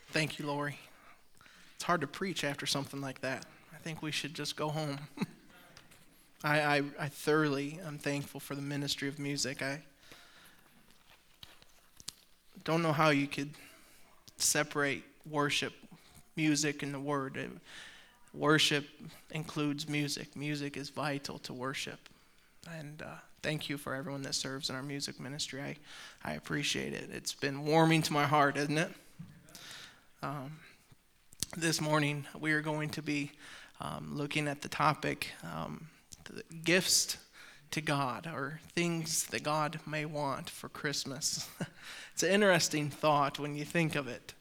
Thank you, Lori. It's hard to preach after something like that. I think we should just go home. I thoroughly am thankful for the ministry of music. I don't know how you could separate worship, music, and the word. Worship includes music. Music is vital to worship. And thank you for everyone that serves in our music ministry. I appreciate it. It's been warming to my heart, isn't it? This morning we are going to be looking at the topic, the gifts to God, or things that God may want for Christmas. It's an interesting thought when you think of it.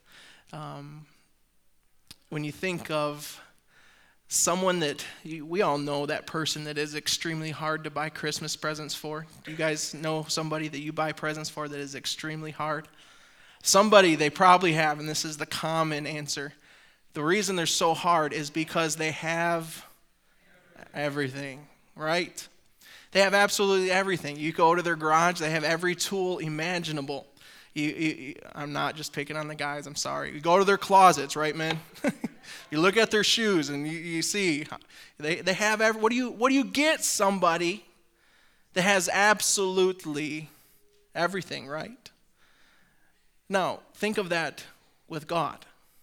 When you think of someone that, we all know that person that is extremely hard to buy Christmas presents for. Do you guys know somebody that you buy presents for that is extremely hard? Somebody they probably have, and this is the common answer. The reason they're so hard is because they have everything, right? They have absolutely everything. You go to their garage, they have every tool imaginable. I'm not just picking on the guys, I'm sorry. You go to their closets, right, man? You look at their shoes and you see they have what do you get somebody that has absolutely everything, right? Now, think of that with God.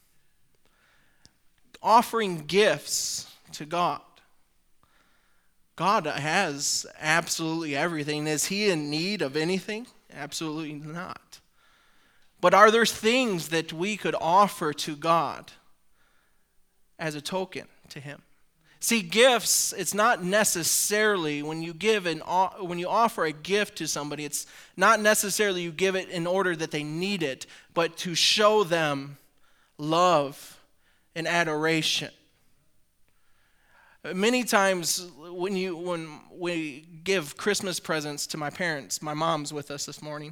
Offering gifts to God. God has absolutely everything. Is he in need of anything? Absolutely not. But are there things that we could offer to God as a token to him? See, gifts, it's not necessarily when you offer a gift to somebody, it's not necessarily you give it in order that they need it, but to show them love and adoration. Many times when we give Christmas presents to my parents, my mom's with us this morning.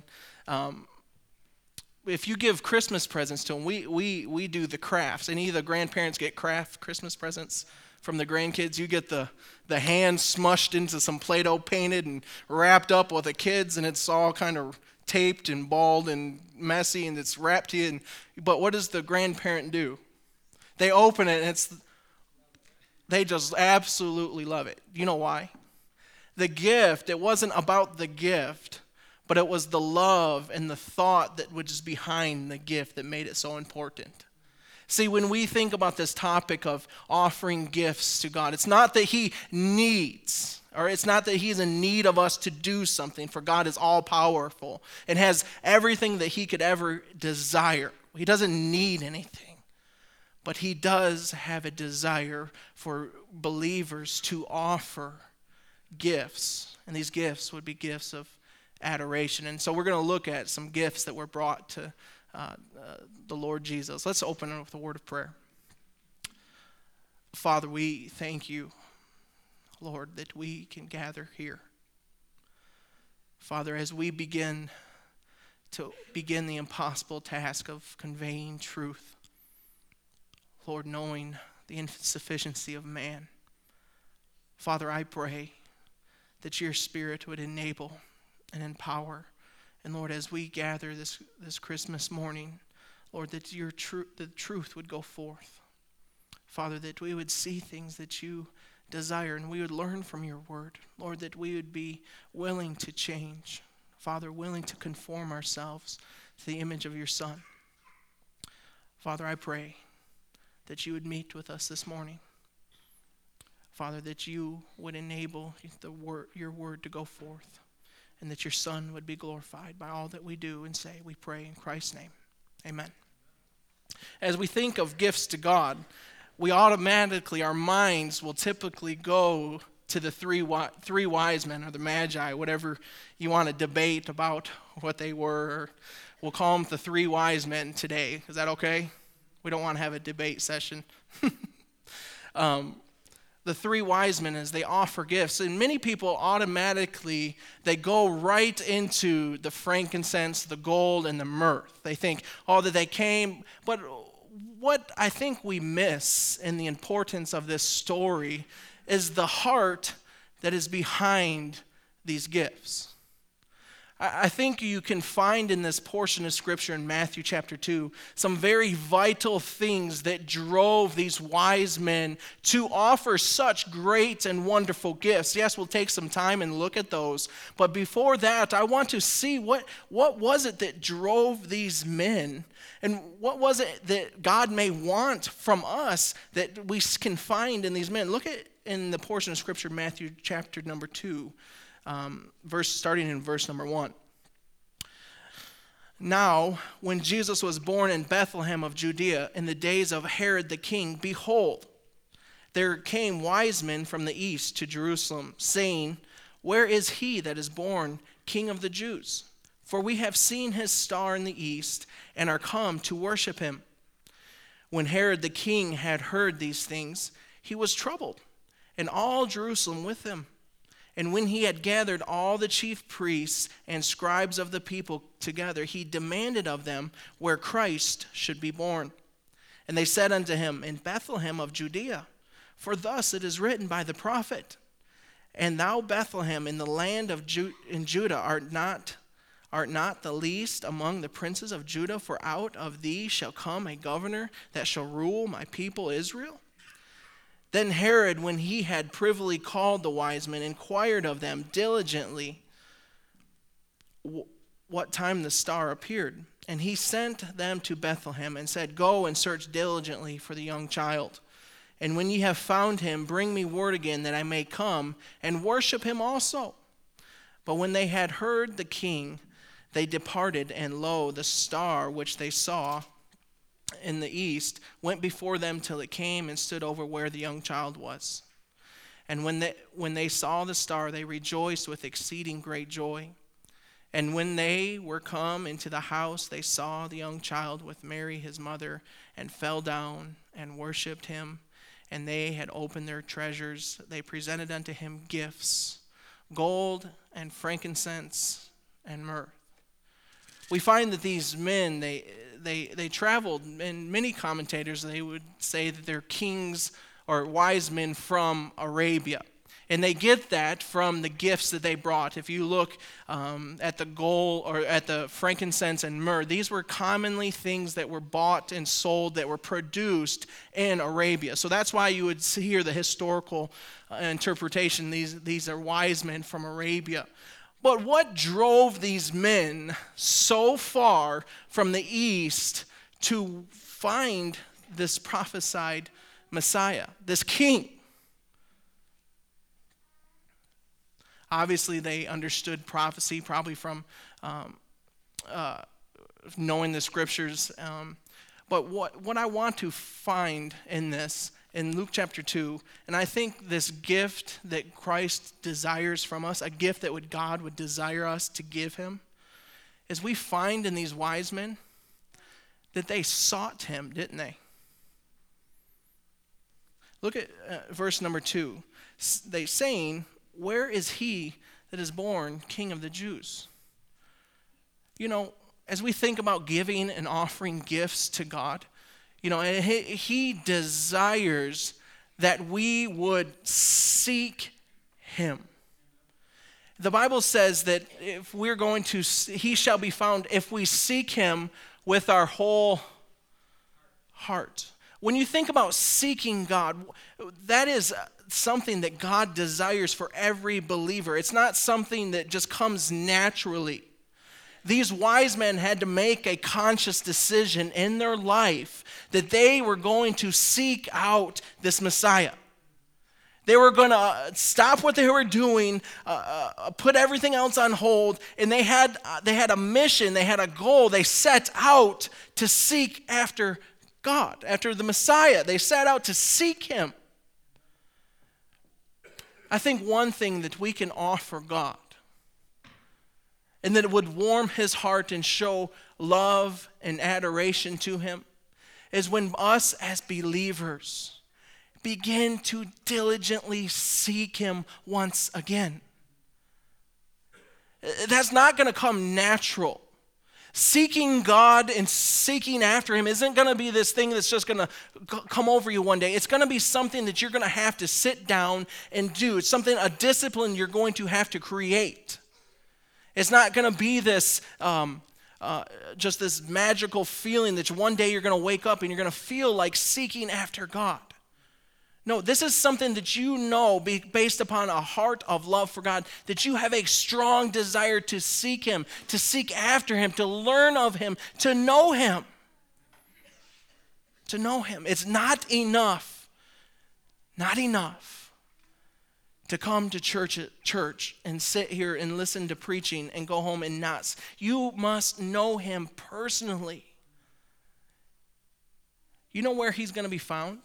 If you give Christmas presents to them, we do the crafts. Any of the grandparents get craft Christmas presents from the grandkids? You get the hand smushed into some Play-Doh painted and wrapped up with the kids, and it's all kind of taped and balled and messy, and it's wrapped to you. But what does the grandparent do? They open it, and they just absolutely love it. You know why? The gift, it wasn't about the gift, but it was the love and the thought that was behind the gift that made it so important. See, when we think about this topic of offering gifts to God, it's not that he needs, or it's not that he's in need of us to do something, for God is all-powerful and has everything that he could ever desire. He doesn't need anything, but he does have a desire for believers to offer gifts, and these gifts would be gifts of adoration. And so we're going to look at some gifts that were brought to the Lord Jesus. Let's open it with a word of prayer. Father, we thank you, Lord, that we can gather here. Father, as we begin the impossible task of conveying truth, Lord, knowing the insufficiency of man, Father, I pray that your Spirit would enable and empower. And Lord, as we gather this Christmas morning, Lord, that the truth would go forth. Father, that we would see things that you desire and we would learn from your word. Lord, that we would be willing to change. Father, willing to conform ourselves to the image of your Son. Father, I pray that you would meet with us this morning. Father, that you would enable your word to go forth, and that your Son would be glorified by all that we do and say. We pray in Christ's name. Amen. As we think of gifts to God, we automatically, our minds will typically go to the three wise men, or the Magi, whatever you want to debate about what they were. We'll call them the three wise men today. Is that okay? We don't want to have a debate session. The three wise men, as they offer gifts, and many people automatically, they go right into the frankincense, the gold, and the myrrh. They think, that they came. But what I think we miss in the importance of this story is the heart that is behind these gifts. I think you can find in this portion of Scripture in Matthew chapter 2 some very vital things that drove these wise men to offer such great and wonderful gifts. Yes, we'll take some time and look at those. But before that, I want to see what was it that drove these men, and what was it that God may want from us that we can find in these men. Look at in the portion of Scripture, Matthew chapter number 2. Starting in verse number 1. Now, when Jesus was born in Bethlehem of Judea in the days of Herod the king, behold, there came wise men from the east to Jerusalem, saying, Where is he that is born King of the Jews? For we have seen his star in the east, and are come to worship him. When Herod the king had heard these things, he was troubled, and all Jerusalem with him. And when he had gathered all the chief priests and scribes of the people together, he demanded of them where Christ should be born. And they said unto him, In Bethlehem of Judea, for thus it is written by the prophet, And thou, Bethlehem, in the land of Judah, art not the least among the princes of Judah, for out of thee shall come a governor that shall rule my people Israel. Then Herod, when he had privily called the wise men, inquired of them diligently what time the star appeared. And he sent them to Bethlehem and said, Go and search diligently for the young child. And when ye have found him, bring me word again that I may come and worship him also. But when they had heard the king, they departed, and lo, the star which they saw in the east went before them till it came and stood over where the young child was. And when they saw the star, they rejoiced with exceeding great joy. And when they were come into the house, they saw the young child with Mary his mother, and fell down and worshipped him. And they had opened their treasures. They presented unto him gifts, gold and frankincense and myrrh. We find that these men, they traveled, and many commentators, they would say that they're kings or wise men from Arabia. And they get that from the gifts that they brought. If you look at the gold or at the frankincense and myrrh, these were commonly things that were bought and sold that were produced in Arabia. So that's why you would hear the historical interpretation. These are wise men from Arabia. But what drove these men so far from the east to find this prophesied Messiah, this king? Obviously, they understood prophecy, probably from knowing the scriptures. But what I want to find in this, in Luke chapter 2, and I think this gift that Christ desires from us, a gift that God would desire us to give him, is we find in these wise men that they sought him, didn't they? Look at verse number 2. They saying, Where is he that is born King of the Jews? You know, as we think about giving and offering gifts to God, you know, he desires that we would seek him. The Bible says that if we're going to, he shall be found if we seek him with our whole heart. When you think about seeking God, that is something that God desires for every believer. It's not something that just comes naturally. These wise men had to make a conscious decision in their life that they were going to seek out this Messiah. They were going to stop what they were doing, put everything else on hold, and they had a mission, they had a goal. They set out to seek after God, after the Messiah. They set out to seek him. I think one thing that we can offer God, and that it would warm his heart and show love and adoration to him, is when us as believers begin to diligently seek him once again. That's not going to come natural. Seeking God and seeking after him isn't going to be this thing that's just going to come over you one day. It's going to be something that you're going to have to sit down and do. It's a discipline you're going to have to create. It's not going to be this just this magical feeling that one day you're going to wake up and you're going to feel like seeking after God. No, this is something that you know based upon a heart of love for God, that you have a strong desire to seek Him, to seek after Him, to learn of Him, to know Him. To know Him. It's not enough to come to church and sit here and listen to preaching and go home and not. You must know Him personally. You know where He's going to be found?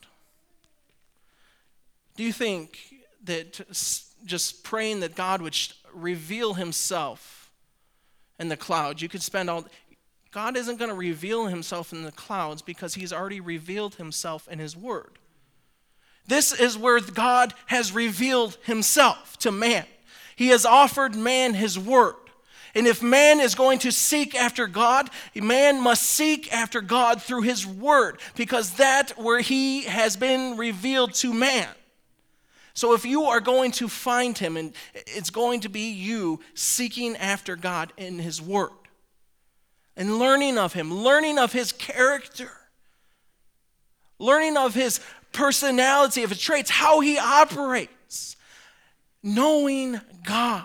Do you think that just praying that God would reveal Himself in the clouds, you could spend all... God isn't going to reveal Himself in the clouds because He's already revealed Himself in His Word. This is where God has revealed Himself to man. He has offered man His Word. And if man is going to seek after God, man must seek after God through His Word, because that's where He has been revealed to man. So if you are going to find Him, and it's going to be you seeking after God in His Word and learning of Him, learning of His character, learning of His personality, of His traits, how He operates, knowing God.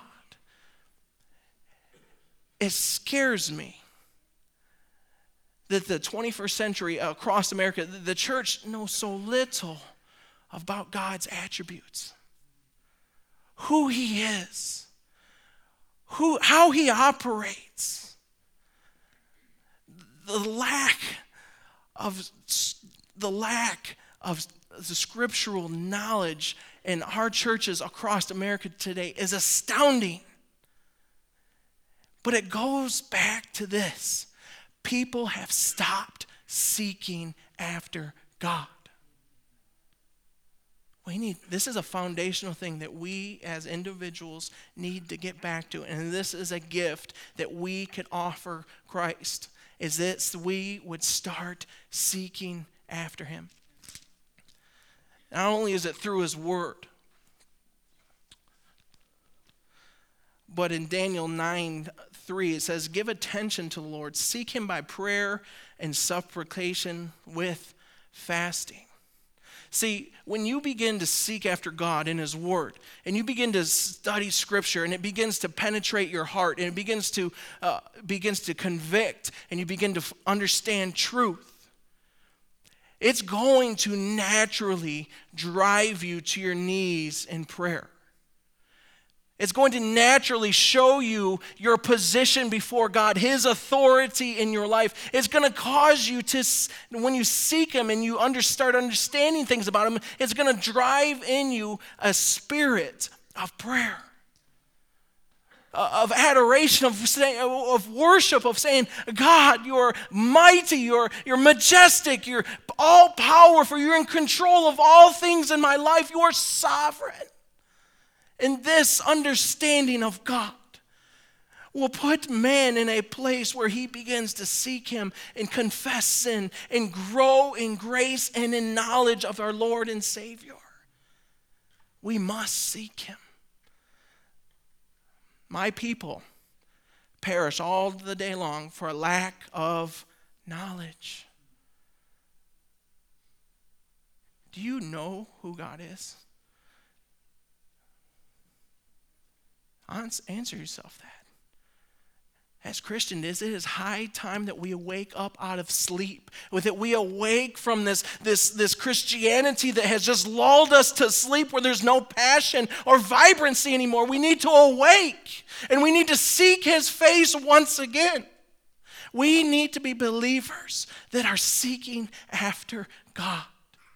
It scares me that the 21st century across America, the church knows so little about God's attributes, who He is, how He operates. The lack of the scriptural knowledge in our churches across America today is astounding. But it goes back to this: people have stopped seeking after God. This is a foundational thing that we as individuals need to get back to. And this is a gift that we could offer Christ, is that we would start seeking after Him. Not only is it through His Word, but in Daniel 9:3 it says, "Give attention to the Lord, seek Him by prayer and supplication with fasting." See, when you begin to seek after God in His Word, and you begin to study Scripture, and it begins to penetrate your heart, and it begins to convict, and you begin to understand truth, it's going to naturally drive you to your knees in prayer. It's going to naturally show you your position before God, His authority in your life. It's going to cause you to, when you seek Him and you start understanding things about Him, it's going to drive in you a spirit of prayer, of adoration, of worship, of saying, God, you're mighty, you're majestic, you're all powerful, you're in control of all things in my life, you are sovereign. And this understanding of God will put man in a place where he begins to seek Him and confess sin and grow in grace and in knowledge of our Lord and Savior. We must seek Him. My people perish all the day long for a lack of knowledge. Do you know who God is? Answer yourself that. As Christians, it is high time that we wake up out of sleep. That we awake from this Christianity that has just lulled us to sleep, where there's no passion or vibrancy anymore. We need to awake, and we need to seek His face once again. We need to be believers that are seeking after God.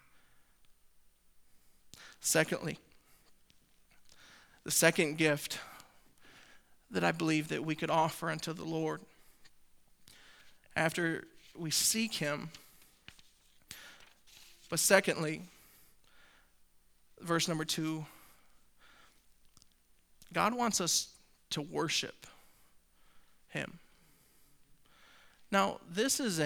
Secondly, the second gift that I believe that we could offer unto the Lord after we seek Him. But secondly, verse number 2, God wants us to worship Him. Now, this is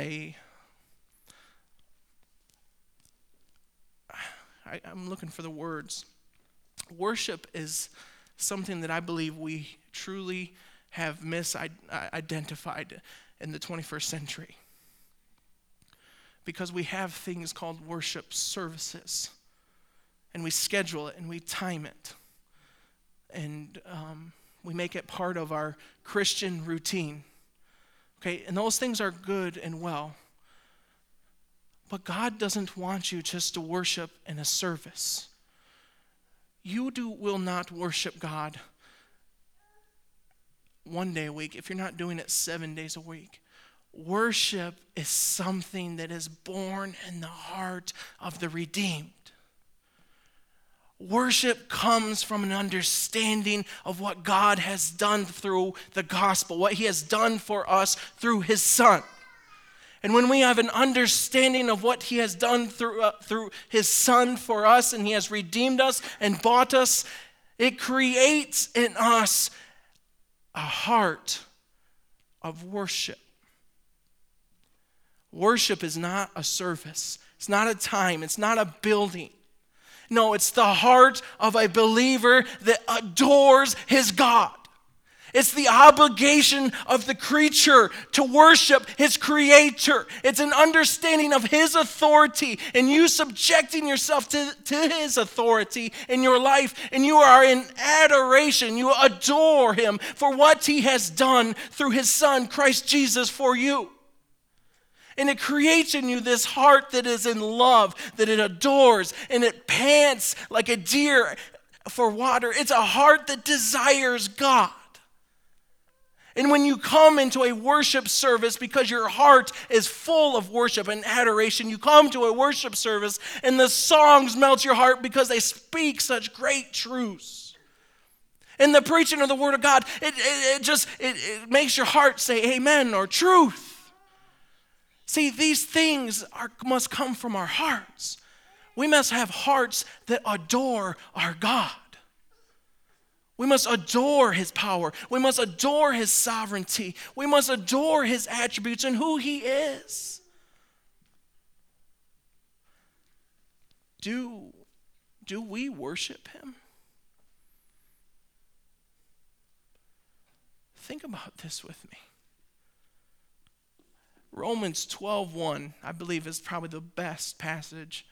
I'm looking for the words. Worship is something that I believe we truly have misidentified in the 21st century. Because we have things called worship services, and we schedule it and we time it, and we make it part of our Christian routine. Okay, and those things are good and well, but God doesn't want you just to worship in a service. You will not worship God one day a week if you're not doing it 7 days a week. Worship is something that is born in the heart of the redeemed. Worship comes from an understanding of what God has done through the gospel, what he has done for us through his Son. And when we have an understanding of what he has done through his Son for us, and he has redeemed us and bought us, it creates in us a heart of worship. Worship is not a service. It's not a time. It's not a building. No, it's the heart of a believer that adores his God. It's the obligation of the creature to worship his creator. It's an understanding of his authority and you subjecting yourself to his authority in your life, and you are in adoration. You adore him for what he has done through his Son, Christ Jesus, for you. And it creates in you this heart that is in love, that it adores, and it pants like a deer for water. It's a heart that desires God. And when you come into a worship service, because your heart is full of worship and adoration, you come to a worship service and the songs melt your heart because they speak such great truths. And the preaching of the Word of God, it makes your heart say amen or truth. See, these things must come from our hearts. We must have hearts that adore our God. We must adore his power. We must adore his sovereignty. We must adore his attributes and who he is. Do we worship him? Think about this with me. Romans 12:1, I believe, is probably the best passage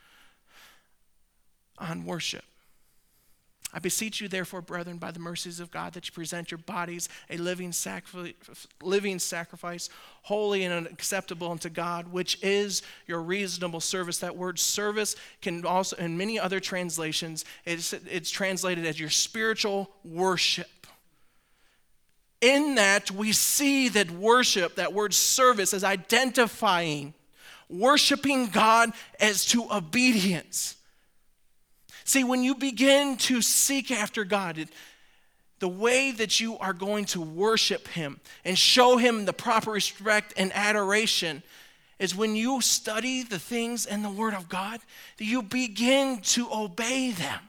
on worship. I beseech you, therefore, brethren, by the mercies of God, that you present your bodies a living sacrifice, holy and acceptable unto God, which is your reasonable service. That word service can also, in many other translations, it's translated as your spiritual worship. In that, we see that worship, that word service, is identifying worshiping God as to obedience. See, when you begin to seek after God, the way that you are going to worship him and show him the proper respect and adoration is when you study the things in the Word of God, that you begin to obey them.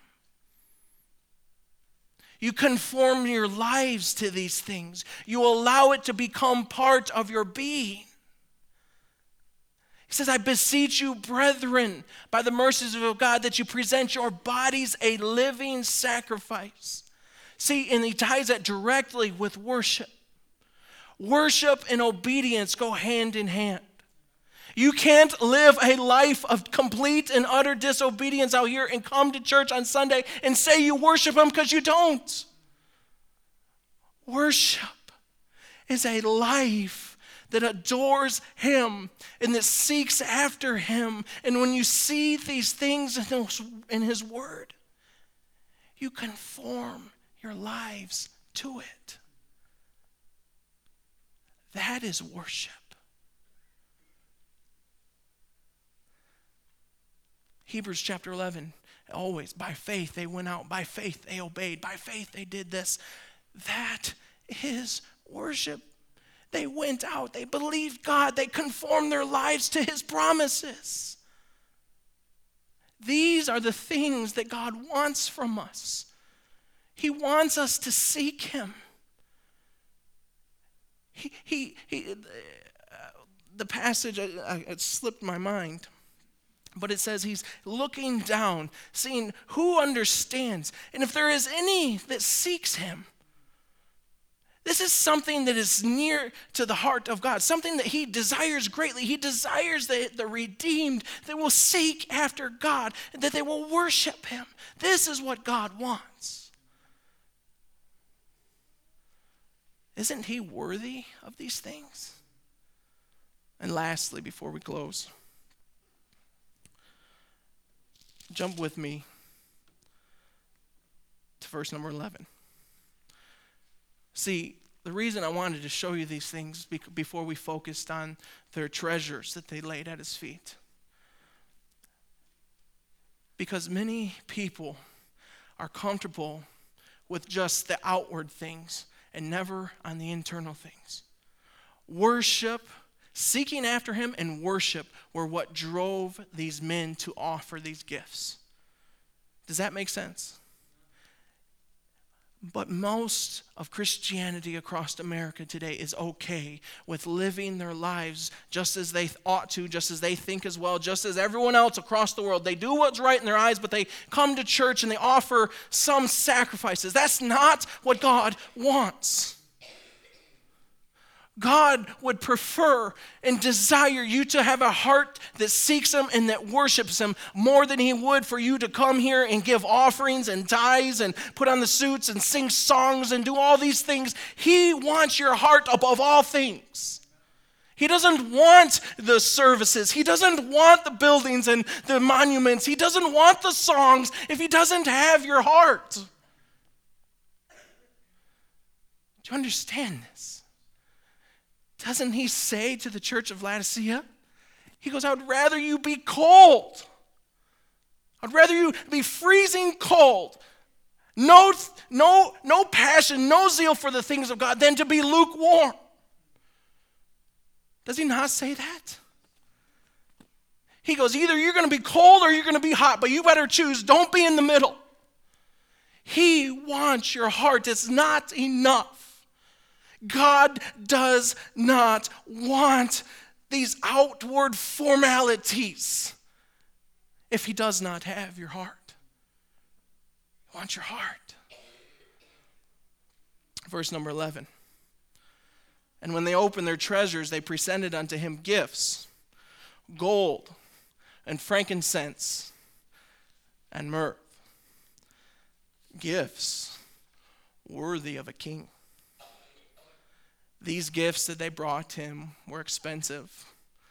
You conform your lives to these things. You allow it to become part of your being. He says, I beseech you, brethren, by the mercies of God, that you present your bodies a living sacrifice. See, and he ties that directly with worship. Worship and obedience go hand in hand. You can't live a life of complete and utter disobedience out here and come to church on Sunday and say you worship him, because you don't. Worship is a life that adores him and that seeks after him. And when you see these things in his word, you conform your lives to it. That is worship. Hebrews chapter 11, always by faith they went out, by faith they obeyed, by faith they did this. That is worship. They went out, they believed God, they conformed their lives to his promises. These are the things that God wants from us. He wants us to seek him. The passage, it slipped my mind, but it says he's looking down, seeing who understands, and if there is any that seeks him, This is something that is near to the heart of God, something that he desires greatly. He desires that the redeemed that will seek after God, that they will worship him. This is what God wants. Isn't he worthy of these things? And lastly, before we close, jump with me to verse number 11. See, the reason I wanted to show you these things before we focused on their treasures that they laid at his feet. Because many people are comfortable with just the outward things and never on the internal things. Worship, seeking after him, and worship were what drove these men to offer these gifts. Does that make sense? But most of Christianity across America today is okay with living their lives just as they ought to, just as they think as well, just as everyone else across the world. They do what's right in their eyes, but they come to church and they offer some sacrifices. That's not what God wants. God would prefer and desire you to have a heart that seeks him and that worships him more than he would for you to come here and give offerings and tithes and put on the suits and sing songs and do all these things. He wants your heart above all things. He doesn't want the services. He doesn't want the buildings and the monuments. He doesn't want the songs if he doesn't have your heart. Do you understand this? Doesn't he say to the church of Laodicea? He goes, I would rather you be cold. I'd rather you be freezing cold. No passion, no zeal for the things of God than to be lukewarm. Does he not say that? He goes, either you're going to be cold or you're going to be hot, but you better choose. Don't be in the middle. He wants your heart. It's not enough. God does not want these outward formalities if he does not have your heart. He wants your heart. Verse number 11. And when they opened their treasures, they presented unto him gifts, gold and frankincense and myrrh. Gifts worthy of a king. These gifts that they brought him were expensive.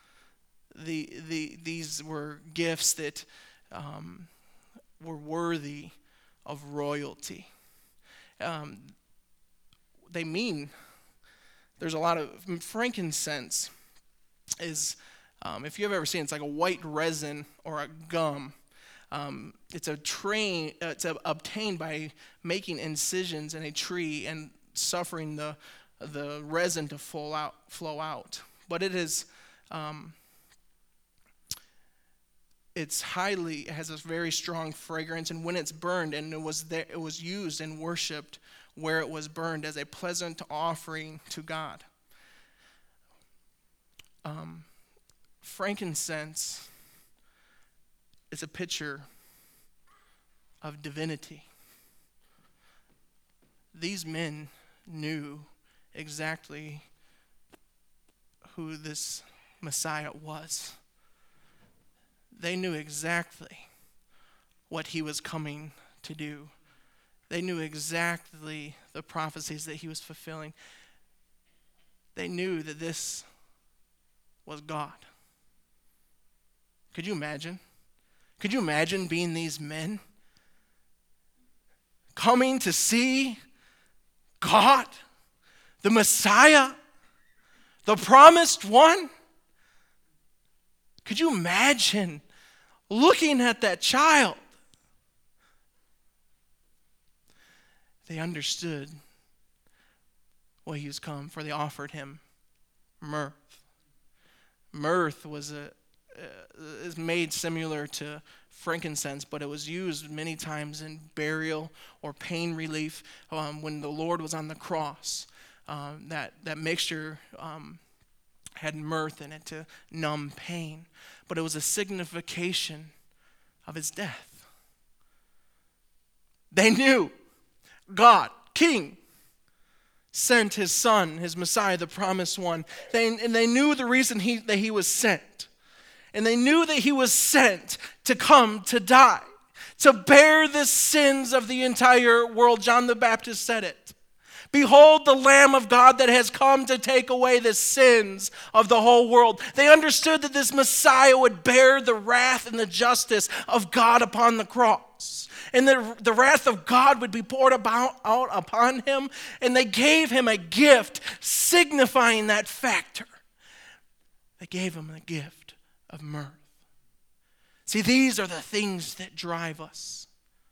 These were gifts that were worthy of royalty. There's a lot of frankincense is, if you've ever seen, it's like a white resin or a gum. It's obtained by making incisions in a tree and suffering the resin to flow out. But it is, it has a very strong fragrance, and when it's burned, and it was used and worshipped where it was burned as a pleasant offering to God. Frankincense is a picture of divinity. These men knew exactly who this Messiah was. They knew exactly what he was coming to do. They knew exactly the prophecies that he was fulfilling. They knew that this was God. Could you imagine? Could you imagine being these men coming to see God, the Messiah, the promised one? Could you imagine looking at that child? They understood what he was come, for they offered him myrrh. Myrrh is made similar to frankincense, but it was used many times in burial or pain relief. When the Lord was on the cross, that mixture had myrrh in it to numb pain, but it was a signification of his death. They knew God, King, sent his son, his Messiah, the promised one. And they knew the reason that he was sent. And they knew that he was sent to come to die, to bear the sins of the entire world. John the Baptist said it. Behold the Lamb of God that has come to take away the sins of the whole world. They understood that this Messiah would bear the wrath and the justice of God upon the cross. And the wrath of God would be poured out upon him. And they gave him a gift signifying that factor. They gave him the gift of mirth. See, these are the things that drive us.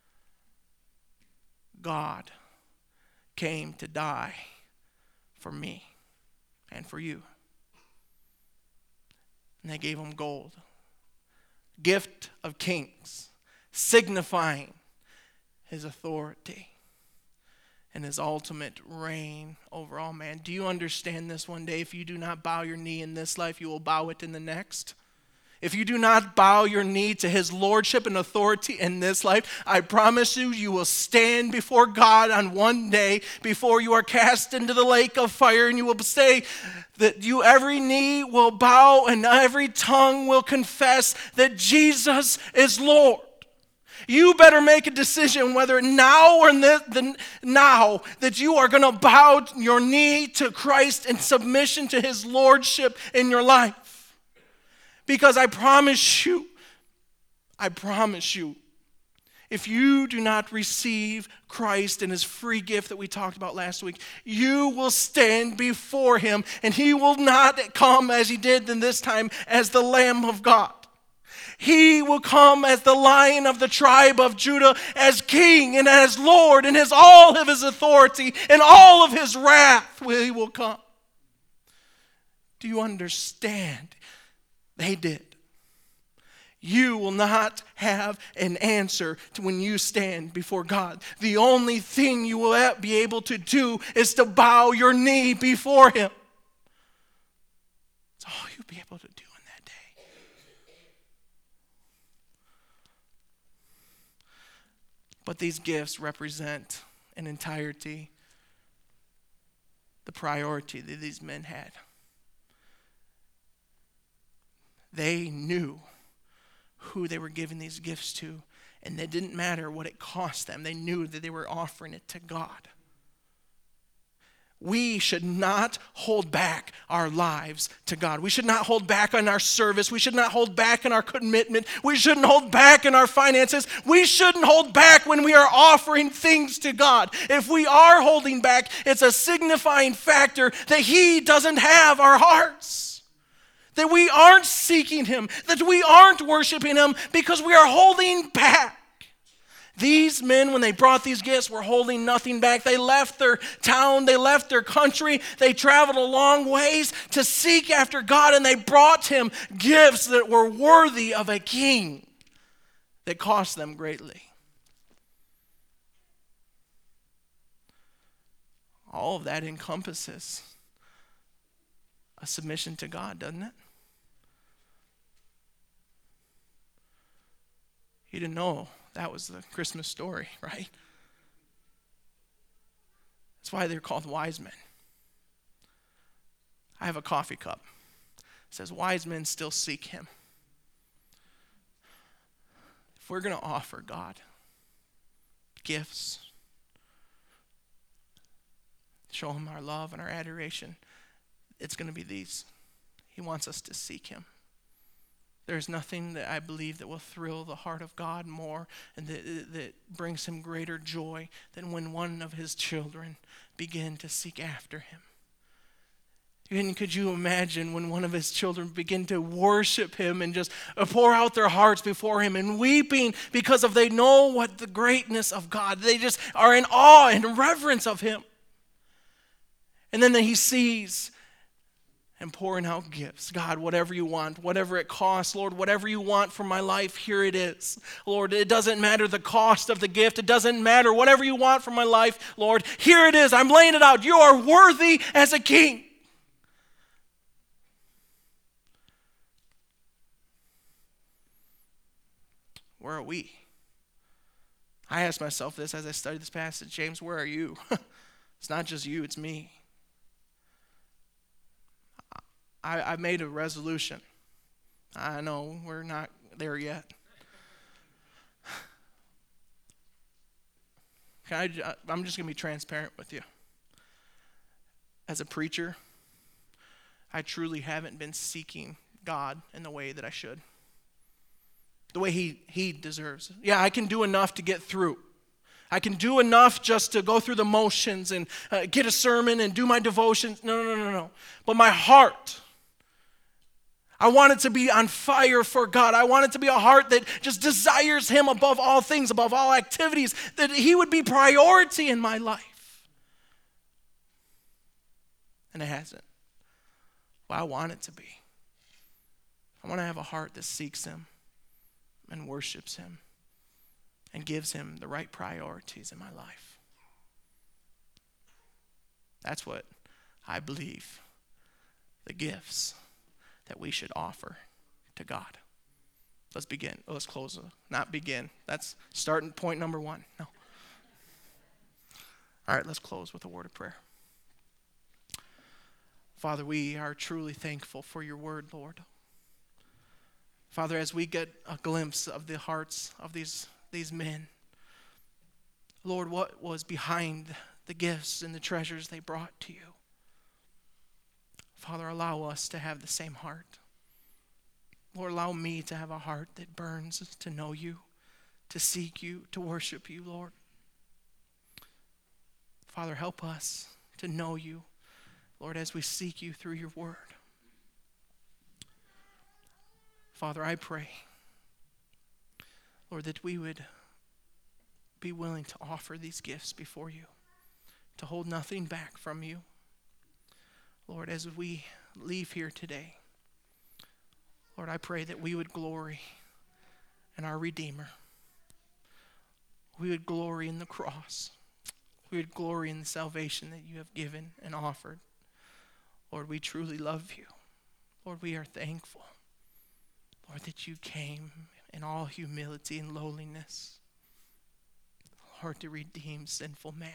God came to die for me and for you. And they gave him gold. Gift of kings, signifying his authority and his ultimate reign over all man. Do you understand this? One day, if you do not bow your knee in this life, you will bow it in the next. If you do not bow your knee to his lordship and authority in this life, I promise you, you will stand before God on one day before you are cast into the lake of fire, and you will say that every knee will bow and every tongue will confess that Jesus is Lord. You better make a decision whether now or now that you are going to bow your knee to Christ in submission to his lordship in your life. Because I promise you, if you do not receive Christ and his free gift that we talked about last week, you will stand before him, and he will not come as he did in this time as the Lamb of God. He will come as the Lion of the tribe of Judah, as King and as Lord, and as all of his authority and all of his wrath he will come. Do you understand? They did. You will not have an answer to when you stand before God. The only thing you will be able to do is to bow your knee before him. That's all you'll be able to do in that day. But these gifts represent in entirety the priority that these men had. They knew who they were giving these gifts to, and it didn't matter what it cost them. They knew that they were offering it to God. We should not hold back our lives to God. We should not hold back on our service. We should not hold back in our commitment. We shouldn't hold back in our finances. We shouldn't hold back when we are offering things to God. If we are holding back, it's a signifying factor that he doesn't have our hearts. That we aren't seeking him, that we aren't worshiping him because we are holding back. These men, when they brought these gifts, were holding nothing back. They left their town, they left their country, they traveled a long ways to seek after God, and they brought him gifts that were worthy of a king that cost them greatly. All of that encompasses a submission to God, doesn't it? You didn't know that was the Christmas story, right? That's why they're called wise men. I have a coffee cup. It says, wise men still seek him. If we're going to offer God gifts, show him our love and our adoration, it's going to be these. He wants us to seek him. There's nothing that I believe that will thrill the heart of God more and that brings him greater joy than when one of his children begin to seek after him. And could you imagine when one of his children begin to worship him and just pour out their hearts before him and weeping because they know what the greatness of God. They just are in awe and reverence of him. And then he sees and pouring out gifts. God, whatever you want, whatever it costs, Lord, whatever you want for my life, here it is. Lord, it doesn't matter the cost of the gift. It doesn't matter. Whatever you want for my life, Lord, here it is. I'm laying it out. You are worthy as a king. Where are we? I asked myself this as I studied this passage. James, where are you? It's not just you, it's me. I made a resolution. I know we're not there yet. I'm just going to be transparent with you. As a preacher, I truly haven't been seeking God in the way that I should. The way he deserves. Yeah, I can do enough to get through. I can do enough just to go through the motions and get a sermon and do my devotions. No. But my heart, I want it to be on fire for God. I want it to be a heart that just desires him above all things, above all activities, that he would be priority in my life. And it hasn't. Well, I want it to be. I want to have a heart that seeks him and worships him and gives him the right priorities in my life. That's what I believe the gifts that we should offer to God. Let's begin. Let's close. Not begin. That's starting point number 1. No. All right, let's close with a word of prayer. Father, we are truly thankful for your word, Lord. Father, as we get a glimpse of the hearts of these men, Lord, what was behind the gifts and the treasures they brought to you? Father, allow us to have the same heart. Lord, allow me to have a heart that burns to know you, to seek you, to worship you, Lord. Father, help us to know you, Lord, as we seek you through your word. Father, I pray, Lord, that we would be willing to offer these gifts before you, to hold nothing back from you. Lord, as we leave here today, Lord, I pray that we would glory in our Redeemer. We would glory in the cross. We would glory in the salvation that you have given and offered. Lord, we truly love you. Lord, we are thankful, Lord, that you came in all humility and lowliness, Lord, to redeem sinful man.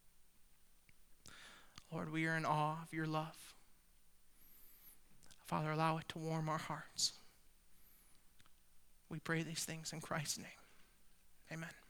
Lord, we are in awe of your love. Father, allow it to warm our hearts. We pray these things in Christ's name. Amen.